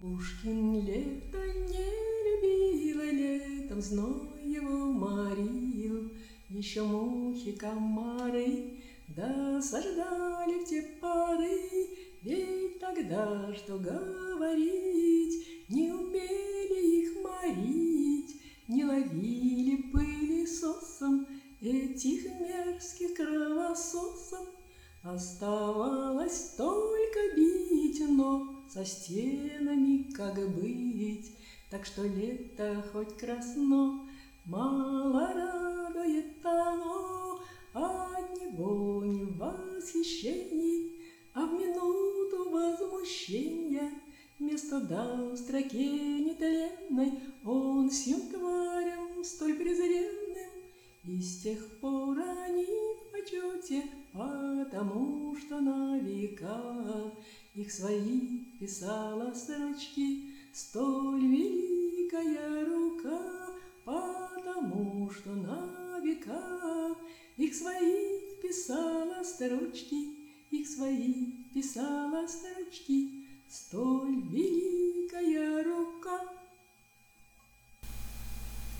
Пушкин лето не любил, а летом зной его морил. Еще мухи, комары досаждали в те поры, ведь тогда, что говорить, не умели их морить, не ловили пылесосом этих мерзких кровососов. Оставалось только бить, но со стенами как быть. Так что лето хоть красно, мало радует оно, от него не восхищений, а в минуту возмущения вместо дам в строке нетленной он сим тварям столь презренным. И с тех пор они в почете, потому что на века их свои писала строчки столь великая рука, потому что на века их свои писала строчки, их свои писала строчки столь